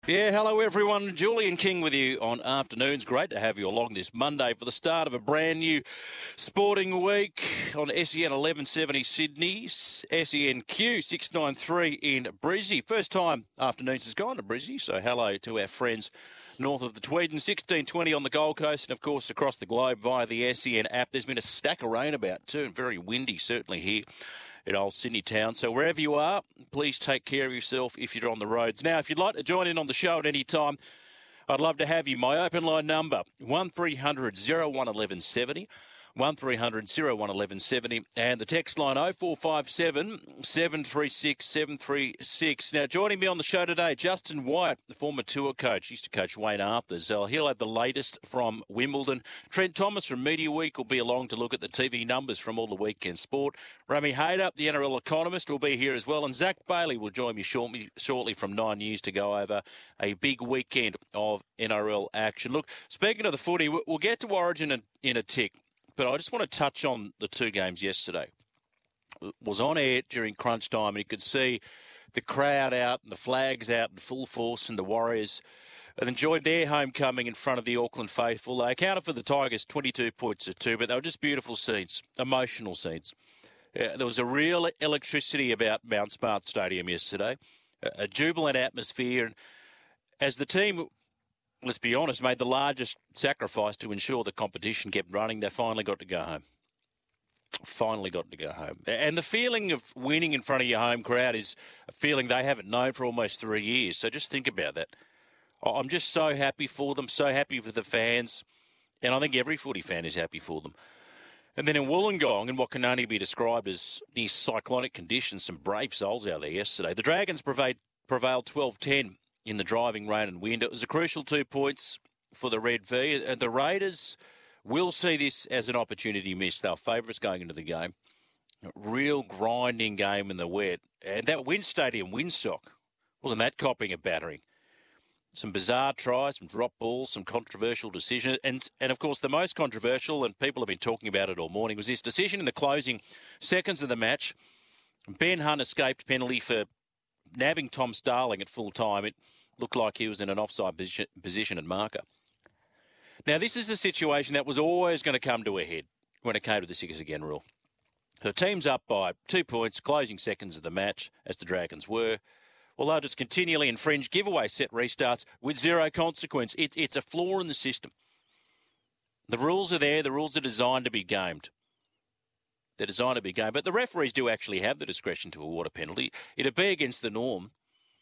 Yeah, hello everyone. Julian King with you on Afternoons. Great to have you along this Monday for the start of a brand new sporting week on SEN 1170 Sydney, SENQ 693 in Brizzy. First time Afternoons has gone to Brizzy, so hello to our friends north of the Tweed, 1620 on the Gold Coast and, of course, across the globe via the SEN app. There's been a stack of rain about too, and very windy certainly here in old Sydney town. So wherever you are, please take care of yourself if you're on the roads. Now, if you'd like to join in on the show at any time, I'd love to have you. My open line number, 1300 01 1170. 1300 01 1170 and the text line 0457 736 736. Now, joining me on the show today, Justin White, the former tour coach, used to coach Wayne Arthurs. He'll have the latest from Wimbledon. Trent Thomas from Media Week will be along to look at the TV numbers from all the weekend sport. Rami Hayder, the NRL economist, will be here as well, and Zach Bailey will join me shortly from 9 News to go over a big weekend of NRL action. Look, speaking of the footy, we'll get to Origin in a tick. But I just want to touch on the two games yesterday. It was on air during crunch time, and you could see the crowd out and the flags out in full force, and the Warriors had enjoyed their homecoming in front of the Auckland faithful. They accounted for the Tigers 22 points to 2, but they were just beautiful scenes, emotional scenes. There was a real electricity about Mount Smart Stadium yesterday, a jubilant atmosphere. And as the team, let's be honest, made the largest sacrifice to ensure the competition kept running, they finally got to go home. And the feeling of winning in front of your home crowd is a feeling they haven't known for almost 3 years. So just think about that. I'm just so happy for them, so happy for the fans. And I think every footy fan is happy for them. And then in Wollongong, in what can only be described as near cyclonic conditions, some brave souls out there yesterday. The Dragons prevailed 12-10 in the driving rain and wind. It was a crucial 2 points for the Red V. And the Raiders will see this as an opportunity missed. They were favourites going into the game. A real grinding game in the wet. And that Wind Stadium windsock, wasn't that copying a battering? Some bizarre tries, some drop balls, some controversial decisions. And of course, the most controversial, and people have been talking about it all morning, was this decision in the closing seconds of the match. Ben Hunt escaped penalty for nabbing Tom Starling at full time. It looked like he was in an offside position at marker. Now, this is a situation that was always going to come to a head when it came to the 6 again rule. The team's up by 2 points, closing seconds of the match, as the Dragons were. Well, they'll just continually infringe giveaway set restarts with zero consequence. It's a flaw in the system. The rules are there. The rules are designed to be gamed. They're designed to be gamed. But the referees do actually have the discretion to award a penalty. It'd be against the norm,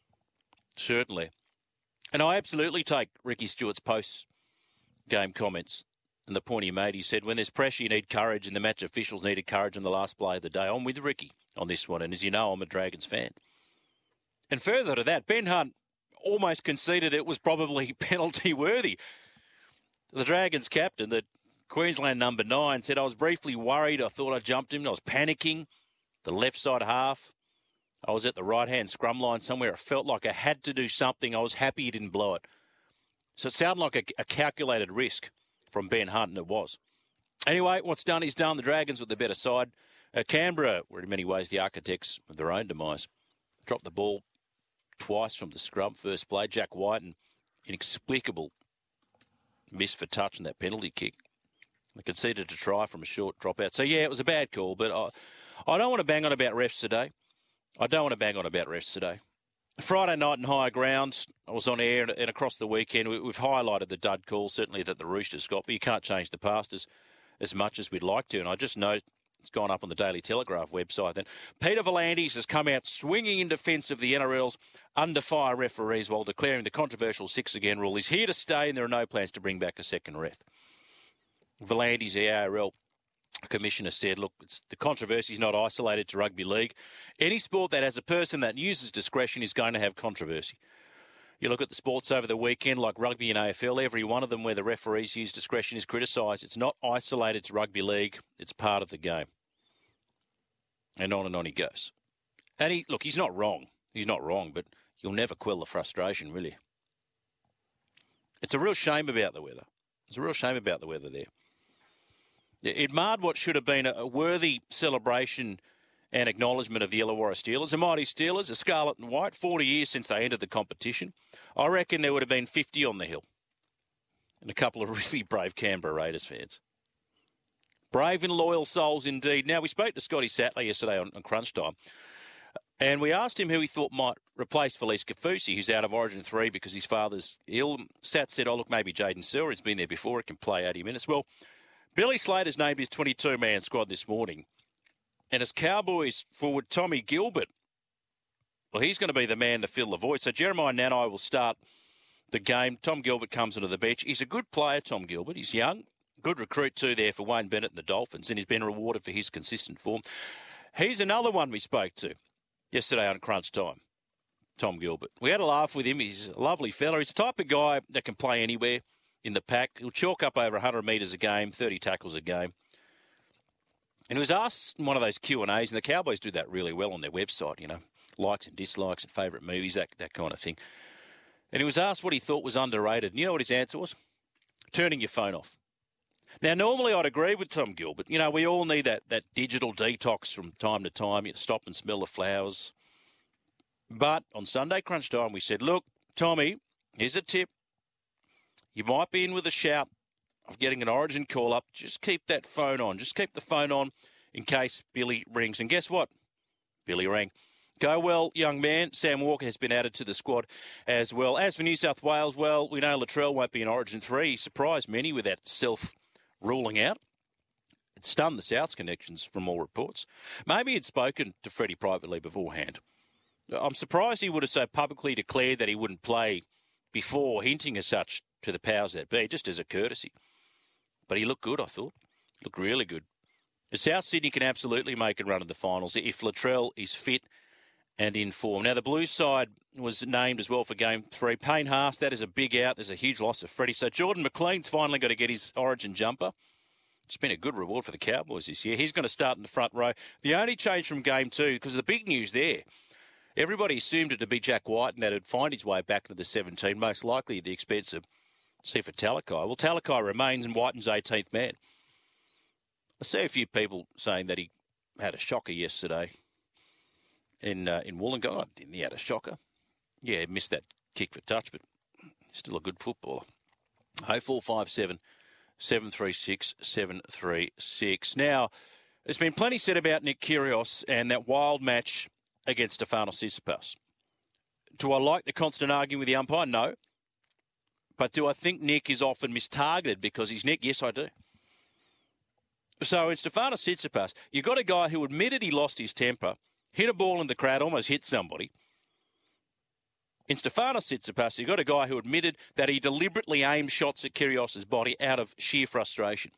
certainly. And I absolutely take Ricky Stewart's post-game comments and the point he made. He said, when there's pressure, you need courage, and the match officials needed courage in the last play of the day. I'm with Ricky on this one, and as you know, I'm a Dragons fan. And further to that, Ben Hunt almost conceded it was probably penalty-worthy. The Dragons captain, the Queensland number 9, said, I was briefly worried. I thought I jumped him. I was panicking. The left side half. I was at the right-hand scrum line somewhere. I felt like I had to do something. I was happy he didn't blow it. So it sounded like a calculated risk from Ben Hunt, and it was. Anyway, what's done is done. The Dragons with the better side. Canberra were in many ways the architects of their own demise. Dropped the ball twice from the scrum, first play. Jack White, an inexplicable miss for touch on that penalty kick. They conceded a try from a short dropout. So, yeah, it was a bad call, but I don't want to bang on about refs today. Friday night in higher grounds, I was on air and across the weekend, we've highlighted the dud call, certainly that the Roosters got, but you can't change the past as much as we'd like to. And I just know it's gone up on the Daily Telegraph website then. Peter V'landys has come out swinging in defence of the NRL's under-fire referees while declaring the controversial 6 again rule is here to stay and there are no plans to bring back a second ref. V'landys, the ARL Commissioner, said, look, the controversy is not isolated to rugby league. Any sport that has a person that uses discretion is going to have controversy. You look at the sports over the weekend, like rugby and AFL, every one of them where the referees use discretion is criticised. It's not isolated to rugby league. It's part of the game. And on he goes. And he's not wrong. He's not wrong, but you'll never quell the frustration, will you? It's a real shame about the weather. There. It marred what should have been a worthy celebration and acknowledgement of the Illawarra Steelers. The mighty Steelers, a scarlet and white, 40 years since they entered the competition. I reckon there would have been 50 on the hill. And a couple of really brave Canberra Raiders fans. Brave and loyal souls indeed. Now, we spoke to Scotty Sattler yesterday on Crunch Time, and we asked him who he thought might replace Felice Kafusi, who's out of Origin 3 because his father's ill. Sat said, look, maybe Jaden Sewer. He's been there before. He can play 80 minutes. Well, Billy Slater's named his 22-man squad this morning. And as Cowboys forward Tommy Gilbert, well, he's going to be the man to fill the void. So Jeremiah Nanai will start the game. Tom Gilbert comes onto the bench. He's a good player, Tom Gilbert. He's young. Good recruit too there for Wayne Bennett and the Dolphins, and he's been rewarded for his consistent form. He's another one we spoke to yesterday on Crunch Time, Tom Gilbert. We had a laugh with him. He's a lovely fella. He's the type of guy that can play anywhere in the pack. He'll chalk up over 100 metres a game, 30 tackles a game. And he was asked in one of those Q&As, and the Cowboys do that really well on their website, likes and dislikes and favourite movies, that kind of thing. And he was asked what he thought was underrated. And you know what his answer was? Turning your phone off. Now, normally I'd agree with Tom Gilbert. We all need that digital detox from time to time. You stop and smell the flowers. But on Sunday Crunch Time, we said, look, Tommy, here's a tip. You might be in with a shout of getting an Origin call-up. Just keep that phone on. Just keep the phone on in case Billy rings. And guess what? Billy rang. Go well, young man. Sam Walker has been added to the squad as well. As for New South Wales, well, we know Latrell won't be in Origin 3. He surprised many with that self-ruling out. It stunned the South's connections from all reports. Maybe he'd spoken to Freddie privately beforehand. I'm surprised he would have so publicly declared that he wouldn't play before, hinting as such to the powers that be, just as a courtesy. But he looked good, I thought. He looked really good. South Sydney can absolutely make a run at the finals if Latrell is fit and in form. Now, the Blues side was named as well for Game 3. Payne Haas, that is a big out. There's a huge loss of Freddie. So Jordan McLean's finally got to get his Origin jumper. It's been a good reward for the Cowboys this year. He's going to start in the front row. The only change from Game 2, because the big news there, everybody assumed it to be Jack White and that it'd find his way back into the 17, most likely at the expense of Sifa Talakai. Well, Talakai remains in Whiten's 18th man. I see a few people saying that he had a shocker yesterday in Wollongong. Didn't he had a shocker? Yeah, he missed that kick for touch, but still a good footballer. 0457 736 736. Now, there's been plenty said about Nick Kyrgios and that wild match against Stefanos Tsitsipas. Do I like the constant arguing with the umpire? No. But do I think Nick is often mistargeted because he's Nick? Yes, I do. So in Stefanos Tsitsipas, you've got a guy who admitted he lost his temper, hit a ball in the crowd, almost hit somebody. In Stefanos Tsitsipas, you've got a guy who admitted that he deliberately aimed shots at Kyrgios' body out of sheer frustration.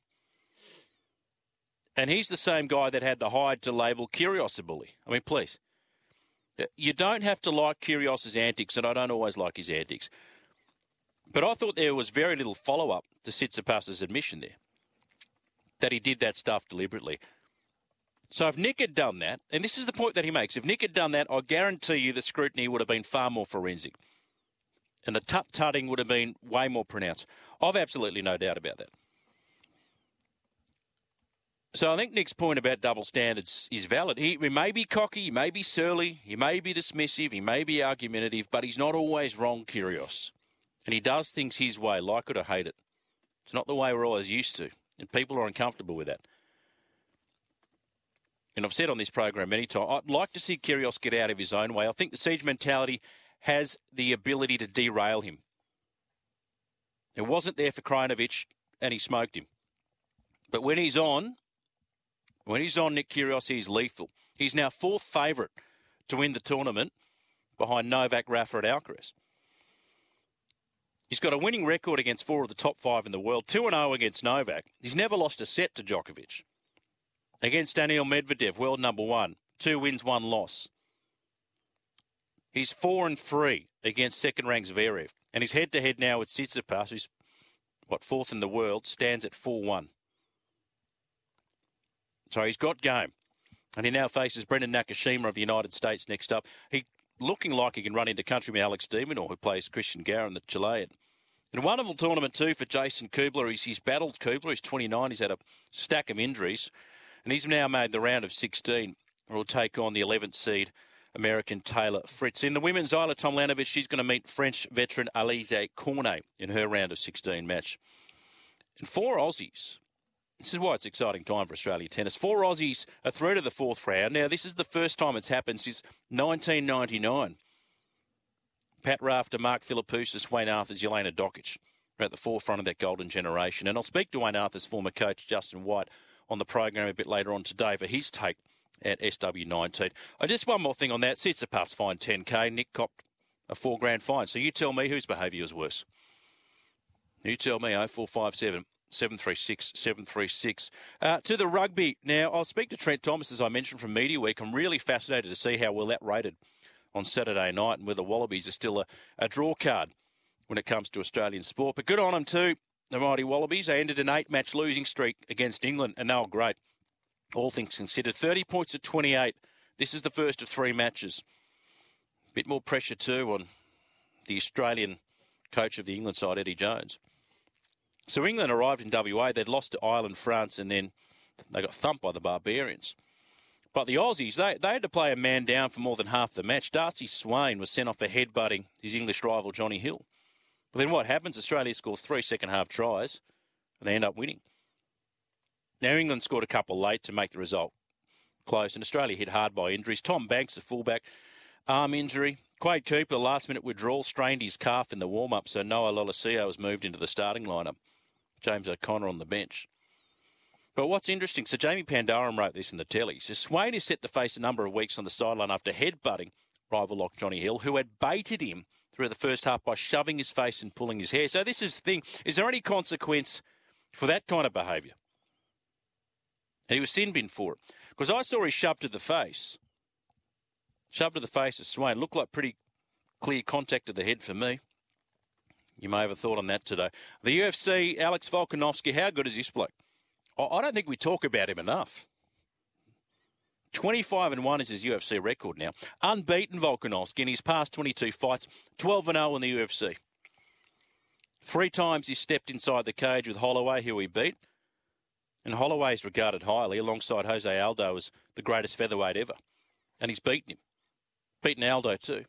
And he's the same guy that had the hide to label Kyrgios a bully. I mean, please. You don't have to like Kyrgios' antics, and I don't always like his antics. But I thought there was very little follow-up to Tsitsipas' admission there, that he did that stuff deliberately. So if Nick had done that, and this is the point that he makes, if Nick had done that, I guarantee you the scrutiny would have been far more forensic. And the tut-tutting would have been way more pronounced. I've absolutely no doubt about that. So I think Nick's point about double standards is valid. He may be cocky, he may be surly, he may be dismissive, he may be argumentative, but he's not always wrong, Kyrgios. And he does things his way, like it or hate it. It's not the way we're always used to, and people are uncomfortable with that. And I've said on this program many times, I'd like to see Kyrgios get out of his own way. I think the siege mentality has the ability to derail him. It wasn't there for Krajinovic, and he smoked him. But when he's on Nick Kyrgios, he's lethal. He's now fourth favourite to win the tournament behind Novak, Rafa and Alcaraz. He's got a winning record against 4 of the top 5 in the world, 2-0 against Novak. He's never lost a set to Djokovic. Against Daniil Medvedev, world number 1, 2 wins, 1 loss. He's 4-3 against second-ranked Zverev. And his head-to-head now with Tsitsipas, who's, 4th in the world, stands at 4-1. So he's got game. And he now faces Brendan Nakashima of the United States next up. He looking like he can run into countryman Alex de Minaur, who plays Christian Garin, the Chilean. In a wonderful tournament, too, for Jason Kubler. He's battled Kubler. He's 29. He's had a stack of injuries. And he's now made the round of 16. will take on the 11th seed American Taylor Fritz. In the women's Isla Tomljanovic, she's going to meet French veteran Alizé Cornet in her round of 16 match. And 4 Aussies. This is why it's an exciting time for Australia tennis. 4 Aussies are through to the 4th round. Now, this is the first time it's happened since 1999. Pat Rafter, Mark Philippoussis, Wayne Arthurs, Jelena Dokic are at the forefront of that golden generation. And I'll speak to Wayne Arthurs' former coach, Justin White, on the program a bit later on today for his take at SW19. Just one more thing on that. Tsitsipas fined 10K. Nick copped a $4,000 fine. So you tell me whose behaviour was worse. You tell me, 0457 736 736. To the rugby. Now, I'll speak to Trent Thomas, as I mentioned, from Media Week. I'm really fascinated to see how well that rated on Saturday night and whether the Wallabies are still a draw card when it comes to Australian sport. But good on them too, the mighty Wallabies. They ended an 8-match losing streak against England, and they were great, all things considered. 30 points at 28. This is the first of 3 matches. A bit more pressure too on the Australian coach of the England side, Eddie Jones. So England arrived in WA. They'd lost to Ireland, France, and then they got thumped by the Barbarians. But the Aussies, they had to play a man down for more than half the match. Darcy Swain was sent off for headbutting his English rival, Johnny Hill. But then what happens? Australia scores 3 second-half tries, and they end up winning. Now, England scored a couple late to make the result close, and Australia hit hard by injuries. Tom Banks, the fullback, arm injury. Quade Cooper, last-minute withdrawal, strained his calf in the warm-up, so Noah Lolesio was moved into the starting lineup. James O'Connor on the bench. But what's interesting, so Jamie Pandaram wrote this in the telly. So Swain is set to face a number of weeks on the sideline after headbutting rival lock Johnny Hill, who had baited him through the first half by shoving his face and pulling his hair. So this is the thing. Is there any consequence for that kind of behaviour? And he was sin-bin for it. Because I saw his shove to the face. Shove to the face of Swain. Looked like pretty clear contact to the head for me. You may have a thought on that today. The UFC, Alex Volkanovski, how good is this bloke? I don't think we talk about him enough. 25-1 is his UFC record now. Unbeaten Volkanovski in his past 22 fights, 12-0 in the UFC. 3 times he stepped inside the cage with Holloway, who he beat. And Holloway is regarded highly, alongside Jose Aldo, as the greatest featherweight ever. And he's beaten him. Beaten Aldo too.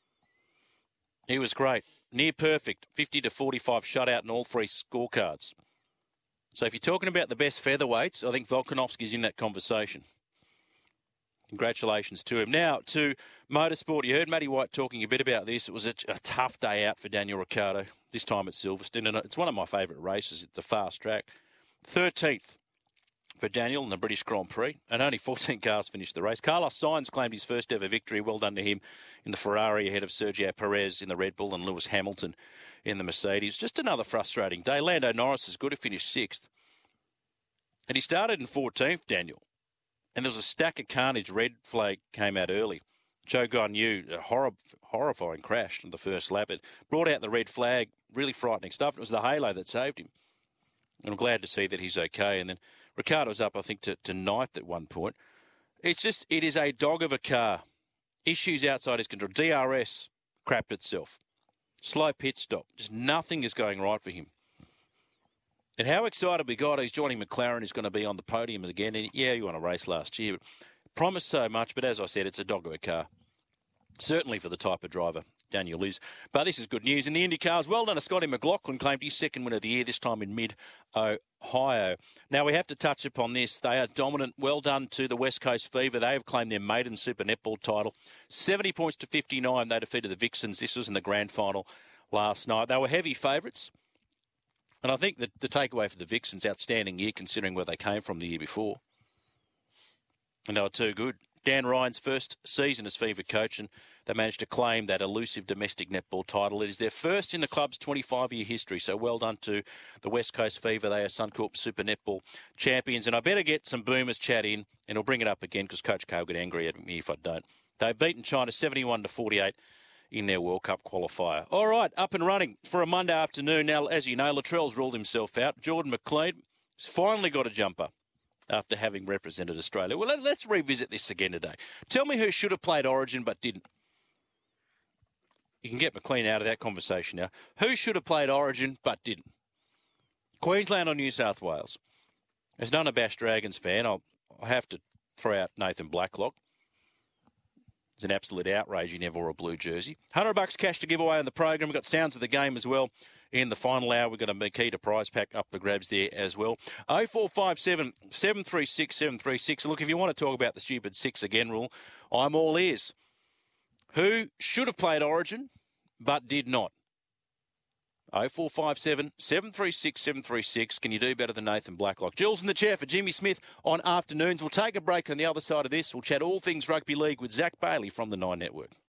He was great. Near perfect, 50-45 shutout in all 3 scorecards. So if you're talking about the best featherweights, I think Volkanovski's in that conversation. Congratulations to him. Now, to motorsport. You heard Matty White talking a bit about this. It was a tough day out for Daniel Ricciardo, this time at Silverstone. And it's one of my favourite races. It's a fast track. 13th for Daniel in the British Grand Prix, and only 14 cars finished the race. Carlos Sainz claimed his first ever victory. Well done to him in the Ferrari ahead of Sergio Perez in the Red Bull and Lewis Hamilton in the Mercedes. Just another frustrating day. Lando Norris is good to finish 6th. And he started in 14th, Daniel. And there was a stack of carnage. Red flag came out early. Zhou Guanyu, a horrifying crash on the first lap. It brought out the red flag, really frightening stuff. It was the halo that saved him. And I'm glad to see that he's okay. And then Ricciardo's up, I think, to 9th at one point. It is a dog of a car. Issues outside his control. DRS crapped itself. Slow pit stop. Just nothing is going right for him. And how excited we got. He's joining McLaren, who's going to be on the podium again. And yeah, he won a race last year. Promised so much, but as I said, it's a dog of a car. Certainly for the type of driver Daniel is. But this is good news. In the Indy cars, well done to Scotty McLaughlin, claimed his second win of the year, this time in mid-Ohio. Now, we have to touch upon this. They are dominant. Well done to the West Coast Fever. They have claimed their maiden Super Netball title. 70 points to 59. They defeated the Vixens. This was in the grand final last night. They were heavy favourites. And I think that the takeaway for the Vixens, outstanding year considering where they came from the year before. And they were too good. Dan Ryan's first season as Fever coach, and they managed to claim that elusive domestic netball title. It is their first in the club's 25-year history, so well done to the West Coast Fever. They are Suncorp Super Netball champions, and I better get some Boomers chat in, and I'll bring it up again because Coach K will get angry at me if I don't. They've beaten China 71-48 in their World Cup qualifier. All right, up and running for a Monday afternoon. Now, as you know, Latrell's ruled himself out. Jordan McLean has finally got a jumper after having represented Australia. Well, let's revisit this again today. Tell me who should have played Origin but didn't. You can get McLean out of that conversation now. Who should have played Origin but didn't? Queensland or New South Wales? As an unabashed Dragons fan, I'll have to throw out Nathan Blacklock. It's an absolute outrage he never wore a blue jersey. $100 cash to give away on the program. We've got sounds of the game as well. In the final hour, we've got a Makita prize pack up for grabs there as well. 0457 736 736. Look, if you want to talk about the stupid 6 again rule, I'm all ears. Who should have played Origin but did not? 0457 736 736. Can you do better than Nathan Blacklock? Jules in the chair for Jimmy Smith on afternoons. We'll take a break on the other side of this. We'll chat all things rugby league with Zach Bailey from the Nine Network.